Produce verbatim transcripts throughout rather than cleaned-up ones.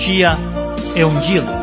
Fuqia e Ungjillit.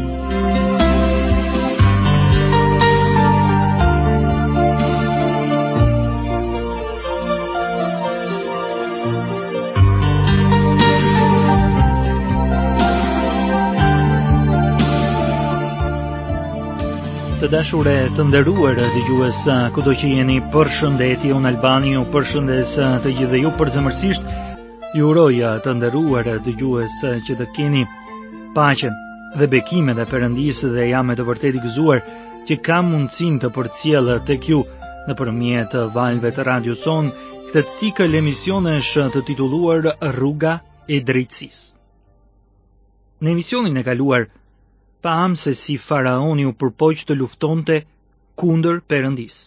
Të dashur e të nderuar dëgjues, kudo që jeni, përshëndetje, unë Albani ju përshëndes të gjithë dhe ju përzemërsisht. Ju uroj të nderuar dëgjues që të keni paqen dhe bekimet e Perëndisë dhe jam me të vërtetë i gëzuar që kam mundësinë të përcjell tek ju nëpërmjet valëve të Radio Son këtë cikël emisionesh të titulluar Rruga e Drejtësisë. Në emisionin e kaluar pam se si faraoni u përpoq të luftonte kundër Perëndisë.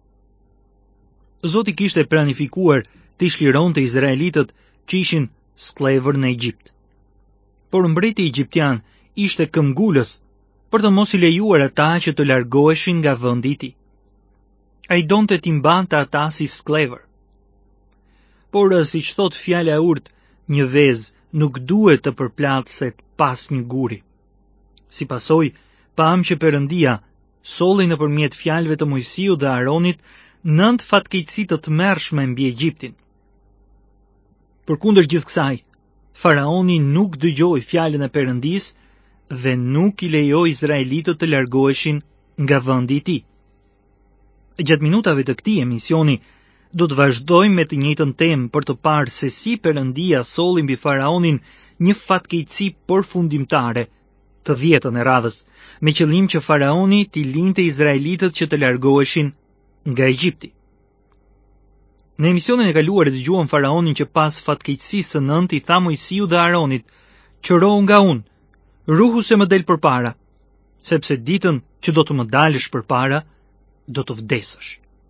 Zoti kishte planifikuar të ishlironte izraelitët që ishin skllëvër në Egjipt. Por mbreti egjiptian ishte këmbgulës për të mos i lejuar ata që të largoheshin nga vendi i tij. Ai donte t'i mbante ata si skllëvër. Por siç thot fjala e urtë, një vezë nuk duhet të përplatëset pas një guri. Si pasoj, pam që Perëndia solli nëpërmjet fjalëve të Mojsiut dhe Aronit nënt fatkeqësi të tmerrshme mbi Egjiptin. Përkundër gjithë kësaj, faraoni nuk dëgjoi fjalën e Perëndisë dhe nuk i lejoi izraelitët të largoheshin nga vendi i tij. Gjatë minutave të këtij emisioni do të vazhdojmë me të njëjtën temë për të parë se si Perëndia solli mbi faraonin një fatkeqësi përfundimtare të dhjetën e radhës, me qëllim që faraoni t'i linte izraelitët që të largoheshin nga Egjipti. Në emisionin e kaluar e dëgjuam faraonin që pas fatkeqësisë së nëntë i tha Mojsiut dhe Aronit: "Qërohu nga unë, ruhu se më del përpara, sepse ditën që do të më dalësh përpara, do të vdesësh."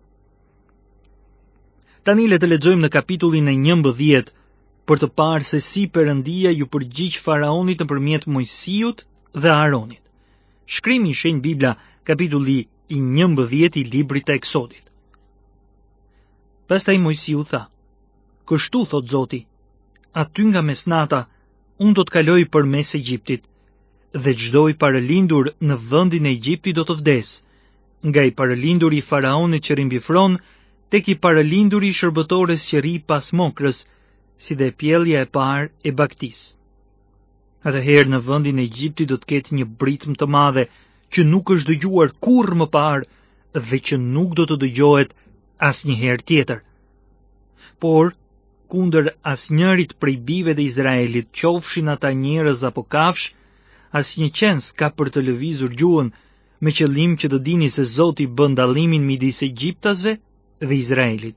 Tani le të lexojmë në kapitullin e njëmbëdhjetë për të parë se si Perëndia ju përgjigj faraonit nëpërmjet Mojsiut dhe Aronit. Shkrimi i Shenjtë Bibla, kapitulli i njëmbëdhjetë i librit të Eksodit. Pastaj Mojsiu tha: "Kështu thot Zoti, aty nga mesnata unë do të kaloj përmes Egjiptit, dhe çdo i paralindur në vendin e Egjiptit do të vdes, nga i paralinduri i faraonit që rimbifron tek i paralinduri i shërbëtores që rri pas mokrës, si dhe pjellja e parë e baktisë. Atëherë në vendin e Egjiptit do të ketë një britëm të madhe që nuk është dëgjuar kurrë më parë dhe që nuk do të dëgjohet asnjëherë tjetër. Por kundër asnjërit prej bijve të Izraelit, qofshin ata njerëz apo kafsh, asnjë qen s'ka për të lëvizur gjuhën, me qëllim që të dini se Zoti bën dallimin midis egjiptasve dhe Izraelit.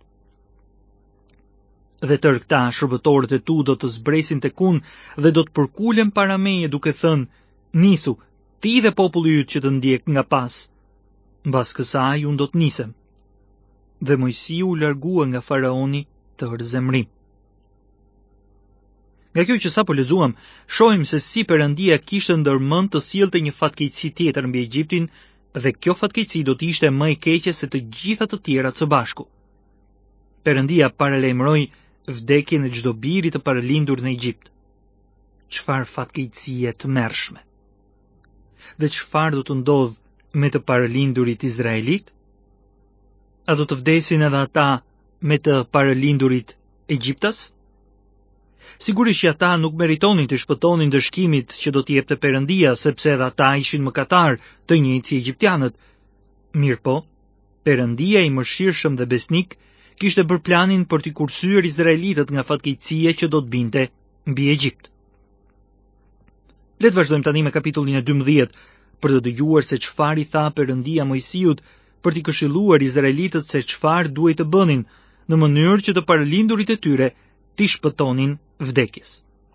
Dhe tërë këta shërbëtorët e tu do të zbresin tek unë dhe do të përkulen para meje duke thënë: "Nisu, ti dhe populli yt që të ndjek nga pas." Mbas kësaj unë do të nisem. Dhe Mojsiu u largua nga faraoni tërë zemrim. Nga kjo që sapo lexuam, shohim se si Perëndia kishte ndërmend të sillte një fatkeqësi tjetër mbi Egjiptin, dhe kjo fatkeqësi do të ishte më e keqe se të gjitha të tjerat së bashku. Perëndia paralajmëroi vdekjen e çdo biri të paralindur në Egjipt. Çfarë fatkeqësie të tmerrshme. Dhe çfarë do të ndodh me të paralindurit izraelit? A do të vdesin edhe ata me të paralindurit egjiptas? Sigurisht që ata nuk meritonin të shpëtonin dëshkimit që do t'i jepte Perëndia, sepse edhe ata ishin mëkatar të njëjtë si egjiptianët. Mirpo, Perëndia i mëshirshëm dhe besnik kishte bërë planin për t'i kursyer izraelitët nga fatkeqësia që do të binte mbi Egjipt. Le të vazhdojmë tani me kapitullin e dymbëdhjetë për të dëgjuar se çfarë i tha Perëndia Mojsiut për t'i këshilluar izraelitët se çfarë duhet të bënin në mënyrë që të paralindurit e tyre t'i shpëtonin vdekjes.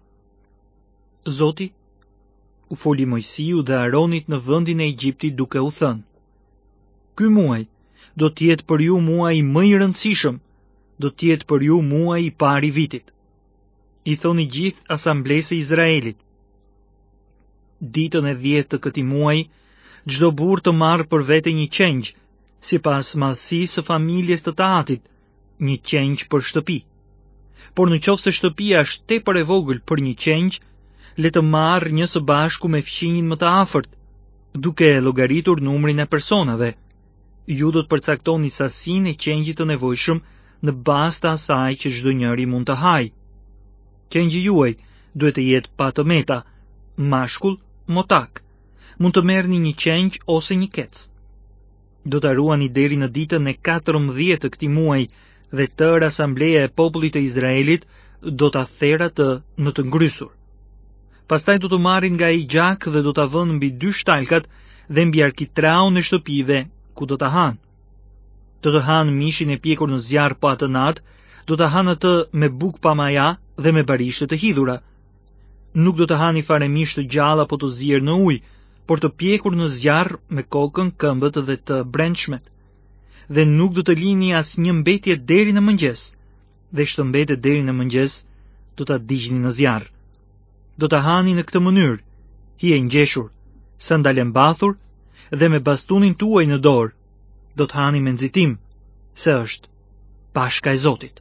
Zoti u foli Mojsiut dhe Aronit në vendin e Egjiptit duke u thënë: "Ky muaj do të jetë për ju muaji më i rëndësishëm, do të jetë për ju muaji i parë i vitit." I thoni gjithë asamblesë e Izraelit: "Ditën e dhjetë të këtij muaji, çdo burr të marrë për vete një qengjë, sipas madhësisë së familjes të tahatit, një qengjë për shtëpi. Por në qoftë se shtëpia është tepër e vogël për një qengjë, le të marrë një së bashku me fqinjin më të afërt, duke llogaritur numrin e personave. Ju do të përcaktoni sasinë e qengjit të nevojshëm në bazë të asaj që çdo njeri mund të hajë. Qengji juaj duhet të jetë pa të meta, mashkull, motak. Mund të merrni një qengj ose një kec. Do ta ruani deri në ditën e katërmbëdhjetë të këtij muaji dhe tërë asambleja e popullit të Izraelit do ta therrë atë në të ngrysur. Pastaj do të marrin nga ai gjak dhe do ta vënë mbi dy shtalkat dhe mbi arkitraun e shtëpive ku do ta hanë. Do të hanë mishin e pjekur në zjarr pa atë natë, do ta hanë atë me bukë pa maja dhe me barishte të hidhura. Nuk do të hani fare mish të gjalla apo të zier në ujë, por të pjekur në zjarr me kokën, këmbët dhe të brendshmet. Dhe nuk do të lini asnjë mbetje deri në mëngjes, dhe çdo mbetet deri në mëngjes do ta digjni në zjarr. Do ta hani në këtë mënyrë, hije ngjeshur, sandale mbathur dhe me bastunin tuaj në dorë. Do të hani me nxitim, se është Pashka e Zotit.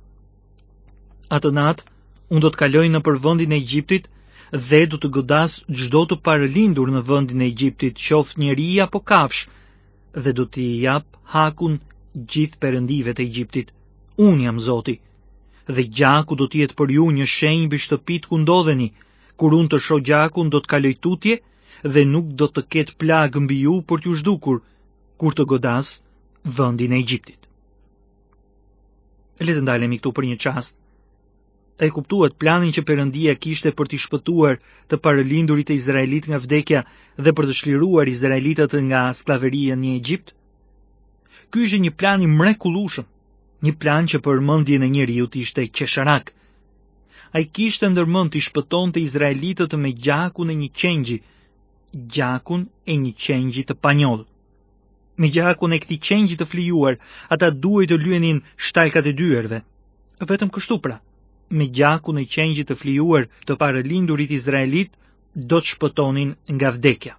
Atë natë, unë do të kaloj në për vendin e Egjiptit dhe do të godas çdo të parëlindur në vendin e Egjiptit, qoftë njeri apo kafsh, dhe do t'i jap hakun gjithë perëndive të Egjiptit. Unë jam Zoti. Dhe gjaku do të jetë për ju një shenjë mbi shtëpitë ku ndodheni. Kur unë të shoh gjakun, do të kaloj tutje dhe nuk do të ketë plagë mbi ju për t'ju zhdukur, kur të godas vendin e Egjiptit. Le të ndalemi këtu për një çast. E kuptuat planin që Perëndia kishte për t'i shpëtuar të parëlindurit e Izraelit nga vdekja dhe për të çliruar izraelitët nga sklaveria në Egjipt? Ky ishte një plan i mrekullueshëm, një plan që për mendjen e njeriu ishte qesharak. Ai kishte ndërmend t'i shpëtonte izraelitët me gjakun e një qengji, gjakun e një qengji të panjoll. Me gjakun e këtij qengji të flijuar, ata duhej të lyenin shtalkat e dyerve. Vetëm kështu pra, me gjakun e qengjit të flijuar të parëlindurit izraelit, do të shpëtonin nga vdekja.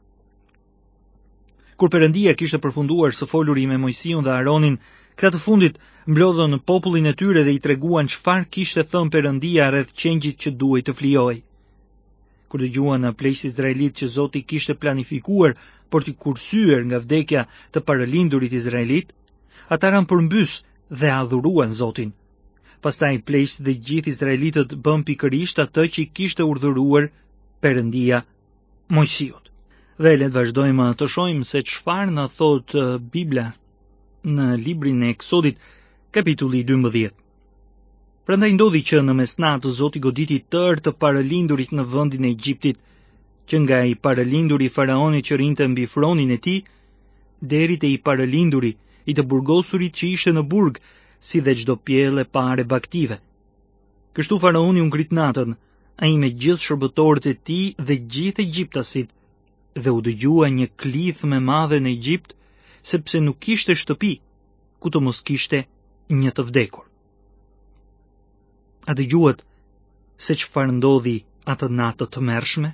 Kur Perëndia kishte përfunduar së foluri me Mojsiun dhe Aronin, këta të fundit mblodhën në popullin e tyre dhe i treguan çfarë kishte thënë Perëndia rreth qengjit që duhej të flijojë. Kur dëgjuan në pleqë izraelit që Zoti kishte planifikuar për t'i kursyer nga vdekja të parëlindurit izraelit, ata ranë përmbys dhe adhuruan Zotin. Pastaj pleqët dhe gjithë izraelitët bën pikërisht atë që i kishte urdhëruar Perëndia Mojsiut. Dhe le të vazhdojmë të shohim se çfarë na thot Bibla në librin e Eksodit, kapitulli dymbëdhjetë. Prandaj ndodhi që në mesnatë Zoti goditi tërë të parëlindurit në vendin e Egjiptit, që nga i parëlinduri faraonit që rinte mbi fronin e tij, deri te i parëlinduri i të burgosurit që ishte në burg, si dhe çdo pjellë e parë baktive. Kështu faraoni u ngrit natën, ai me gjithë shërbëtorët e tij dhe gjithë egjiptasit, dhe u dëgjua një klith me madhe në Egjipt, sepse nuk kishte shtëpi ku të mos kishte një të vdekur. A dëgjuat se çfarë ndodhi atë natë të mërshme?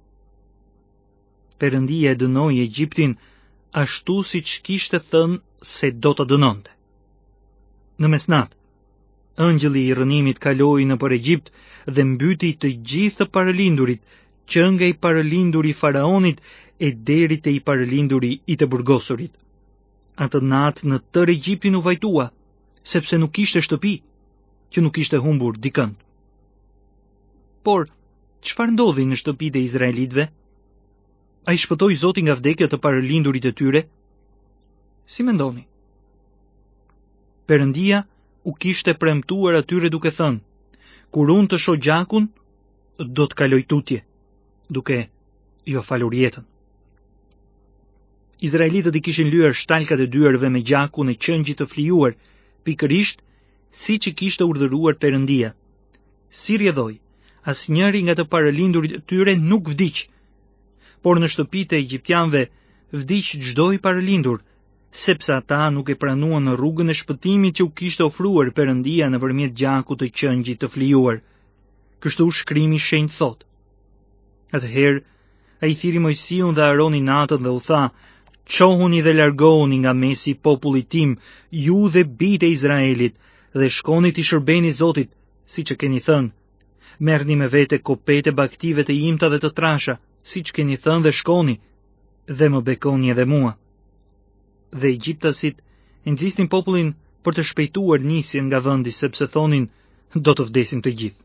Perëndia e dënoi Egjiptin ashtu siç kishte thënë se do të dënonte. Në mesnatë, ëngjëlli i rënimit kaloi nëpër Egjipt dhe mbyti të gjithë të parëlindurit, që nga i parëlinduri faraonit e deri te i parëlinduri i të burgosurit. Atë natë në tërë Egjiptin u vajtua, sepse nuk kishte shtëpi, që nuk ishte humbur dikënd. Por, çfarë ndodhi në shtëpitë e izraelitëve? A i shpëtoi Zoti nga vdekja të parëlindurit e tyre? Si mendoni? Perëndia u kishte premtuar atyre duke thënë: kur unë të shoh gjakun, do të kaloj tutje, duke jo falur jetën. Izraelitët i kishin lyer shtalkat e dyerve me gjakun e qengjit të flijuar, pikërisht siç i kishte urdhëruar Perëndia. Si rjedhoi, asnjëri nga të parëlindurit e tyre nuk vdiq, por në shtëpitë e egjiptianëve vdiq çdo i parëlindur, sepse ata nuk e pranuan në rrugën e shpëtimit që u kishte ofruar Perëndia nëpërmjet gjakut të qengjit të flijuar. Kështu shkrimi shenjtë thot. Atëherë ai thiri Mojsiun dhe Aronin natën dhe u tha: çohuni dhe largohuni nga mesi i popullit tim, ju dhe bijtë e Izraelit, dhe shkoni t'i shërbeni Zotit, siç e keni thënë. merrni me vete kopete baktive të imta dhe të trasha, si që keni thënë dhe shkoni, dhe më bekoni edhe mua. Dhe egjiptasit nxisnin popullin për të shpejtuar nisjen nga vendi, sepse thonin, do të vdesim të gjithë.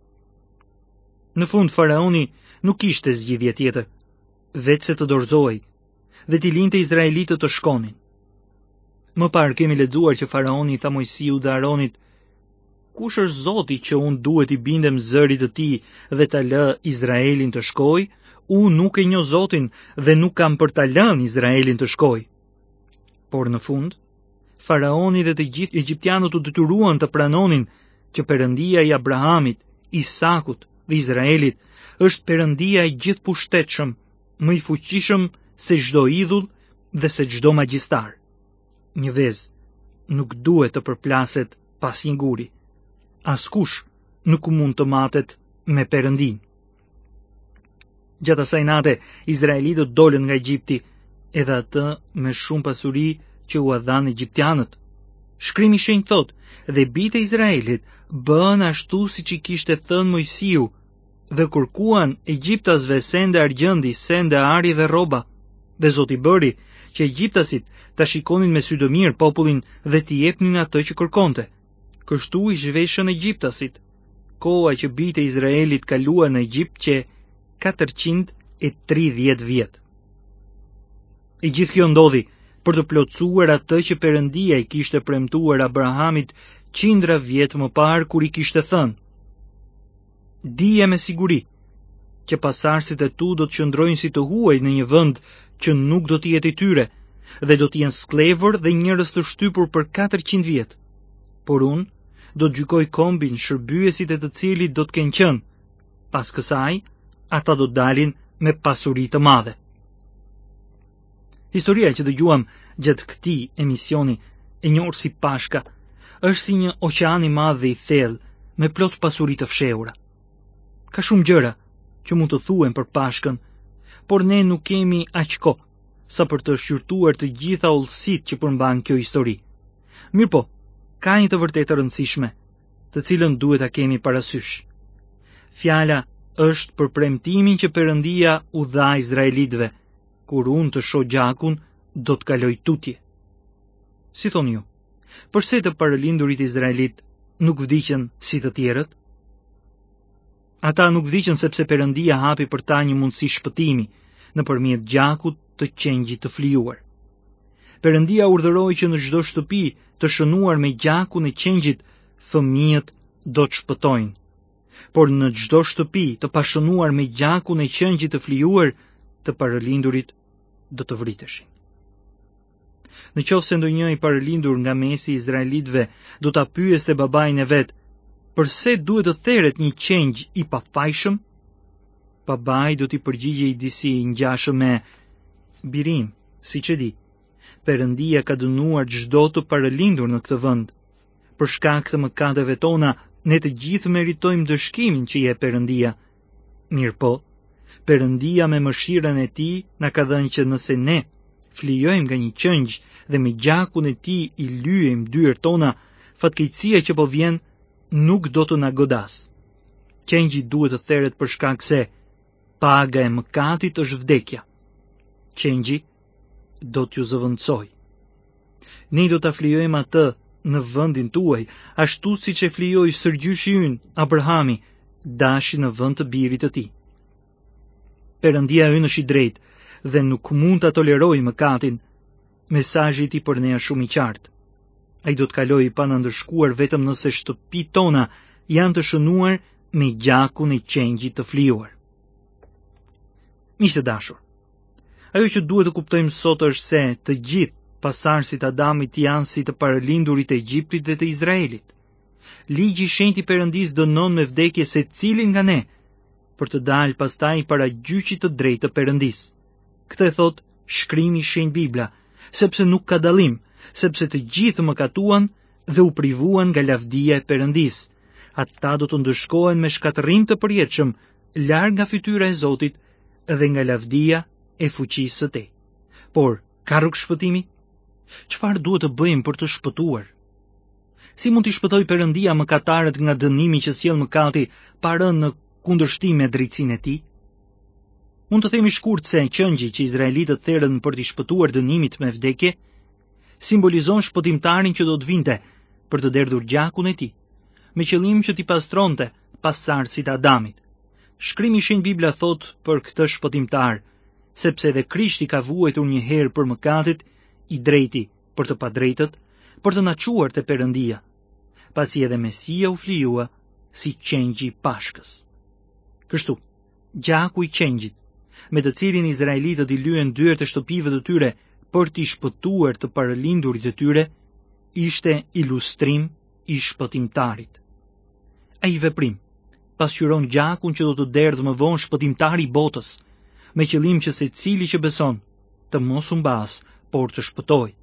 Në fund, faraoni nuk kishte zgjidhje tjetër, vetë se të dorëzohej, dhe t'i linte izraelitët të shkonin. Më parë kemi lexuar që faraoni tha Mojsiu dhe Aronit, kush është Zoti që unë duhet i bindem zërit të tij dhe ta lë Izraelin të shkojë? Unë nuk e njoh Zotin dhe nuk kam për ta lënë Izraelin të shkojë. Por në fund, faraoni dhe të gjithë egjiptianët u detyruan të pranonin që Perëndia i Abrahamit, Isakut dhe Izraelit është Perëndia i gjithë pushtetshëm, më i fuqishëm se çdo idhull dhe se çdo magjistar. Një vezë nuk duhet të përplaset pas një guri. Askush nuk mund të matet me Perëndin. Gjatë asaj nate, izraelitët dolën nga Egjipti, edhe atë me shumë pasuri që u dhanë egjiptianët. Shkrimi i Shenjtë thot, dhe bijtë e Izraelit bën ashtu siç i kishte thënë Mojsiu, dhe kërkuan egjiptasve sende argjendi, sende ari dhe rroba, dhe Zoti bëri që egjiptasit ta shikonin me sy të mirë popullin dhe t'i jepnin atë që kërkonte. Kështu i zhveshën egjiptasit. Koha që bijtë e Izraelit kaluan në Egjipt që katërqind e tridhjetë vjet. E gjithë kjo ndodhi për të plotësuar atë që Perëndia i kishte premtuar Abrahamit qindra vjet më parë kur i kishte thënë: dije me siguri që pasardhësit e tu do të qëndrojnë si të huaj në një vend që nuk do të jetë i tyre, dhe do të jenë skllëvër dhe njerëz të shtypur për katërqind vjet. Por unë do të gjykoj kombin, shërbyesit e të cilit do të kenë qenë. Pas kësaj, ata do të dalin me pasuri të madhe. Historia që dëgjuam gjatë këtij emisioni, e njohur si Pashka, është si një oqean i madh dhe i thellë, me plot pasuri të fshehura. Ka shumë gjëra që mund të thuhen për Pashkën, por ne nuk kemi aq kohë sa për të shqyrtuar të gjitha hollësitë që përmban kjo histori. Mirpo, ka një të vërtetë rëndësishme, të cilën duhet ta kemi parasysh. Fjala është për premtimin që Perëndia u dha izraelitëve, kur unë të shoh gjakun, do të kaloj tutje. Si thoni ju, përse të paralindurit izraelit nuk vdiqën si të tjerët? Ata nuk vdiqën sepse Perëndia hapi për ta një mundësi shpëtimi nëpërmjet gjakut të qengjit të flijuar. Perëndia urdhëroi që në çdo shtëpi të shënuar me gjakun e qengjit, fëmijët do të shpëtojnë. Por në çdo shtëpi të pashënuar me gjakun e qengjit të flijuar, të paralindurit do të vriteshin. Në qoftë se ndonjë i paralindur nga mesi i izraelitëve do ta pyeste babain e vet, përse duhet të theret një qengj i pafajshëm? Babai do t'i përgjigjej disi i ngjashëm me: birim, siç e di, Perëndia ka dënuar çdo të paralindur në këtë vend. Për shkak të mëkateve tona, ne të gjithë meritojmë dëshkimin që jep Perëndia. Mirpo, Perëndia me mëshirën e tij na ka dhënë që nëse ne flijojmë nga një qengj dhe me gjakun e tij i lyejmë dyert tona, fatkeqësia që po vjen nuk do të na godas. Qengji duhet të theret për shkak se paga e mëkatit është vdekja. Qengji do t'ju zëvendësoj. Ne do ta flijojmë atë në vendin tuaj, ashtu siç e flijoi sërgjyshi ynë Abrahami, dashi në vend të birit të tij. Perëndia ynë është i drejtë dhe nuk mund ta tolerojë mëkatin. Mesazhi i tij për ne është shumë i qartë. Ai do të kalojë pa na ndëshkuar vetëm nëse shtëpitë tona janë të shënuar me gjakun e qengjit të flijuar. Miq të dashur, ajo që duhet të kuptojmë sot është se të gjithë pasardhësit Adamit janë si të paralindurit e Egjiptit dhe të Izraelit. Ligji i shenjtë i Perëndisë dënon me vdekje secilin nga ne, për të dalë pastaj para gjyqit të drejtë të Perëndisë. Këtë e thot shkrimi i shenjtë Bibla, sepse nuk ka dallim, sepse të gjithë mëkatuan dhe u privuan nga lavdia e Perëndisë. Ata do të ndëshkohen me shkatërrim të përjetshëm, larg nga fytyra e Zotit dhe nga lavdia e fuqisë së Tij. Por ka rrugë shpëtimi? Çfarë duhet të bëjmë për të shpëtuar? Si mund t'i shpëtojë Perëndia mëkatarët nga dënimi që sjell mëkati, pa rënë në kundërshtim me drejtsinë e tij? Mund të themi shkurt se qëngji që izraelitët therrën për t'i shpëtuar dënimit me vdekje simbolizon shpëtimtarin që do të vinte për të derdhur gjakun e tij, me qëllim që t'i pastronte pasardhësit e Adamit. Shkrimi i Shenjtë Bibla thot për këtë shpëtimtar, sepse edhe Krishti ka vuajtur një herë për mëkatet, i drejti për të padrejtët, për të na çuar te Perëndia, pasi edhe Mesia u flijua si qengji i Pashkës. Kështu, gjaku i qengjit, me të cilin izraelitët i lyen dyert e shtëpive të tyre për t'i shpëtuar të paralindurit e tyre, ishte ilustrim i shpëtimtarit. Ai veprim pasqyron gjakun që do të derdhë më vonë shpëtimtari i botës, me qëllim që secili që beson të mos u mbas, por të shpëtojë.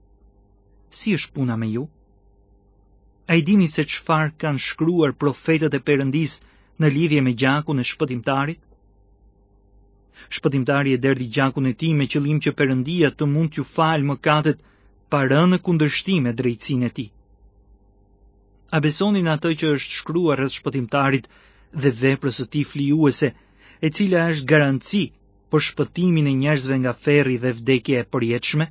Si është puna me ju? A i dini se çfarë kanë shkruar profetët e Perëndisë në lidhje me gjakun e shpëtimtarit? Shpëtimtari e derdhi gjakun e tij me qëllim që Perëndia të mund t'ju falë mëkatet pa rënë në kundërshtim me drejtsinë e tij. A besoni në atë që është shkruar rreth shpëtimtarit dhe veprës së tij flijuese, e cila është garanci për shpëtimin e njerëzve nga ferri dhe vdekja e përjetshme?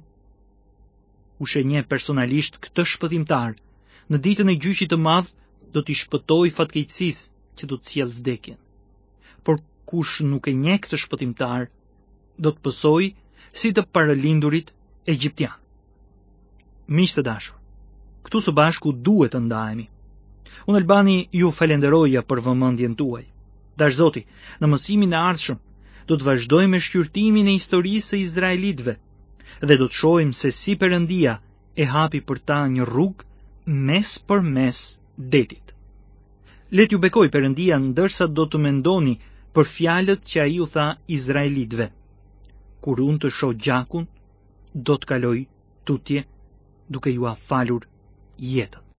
U shënjeh personalisht këtë shpëtimtar në ditën e gjyqit të madh do t'i shpëtojë fatkeqësisë që do të sjellë vdekjen. Por kush nuk e njeh këtë shpëtimtar, do të pësojë si të paralindurit egjiptian. Miq të dashur, këtu së bashku duhet të ndahemi. Unë Albani ju falenderoja për vëmendjen tuaj. Dash Zoti, në mësimin e ardhshëm do të vazhdojmë me shqyrtimin e historisë së izraelitëve dhe do të shohim se si Perëndia e hapi për ta një rrugë mes për mes detit. Let ju bekoj Perëndia ndërsa do të mendoni për fjalët që ai u tha izraelitëve. Kur unë të shoh gjakun, do të kaloj tutje duke ju falur jetën.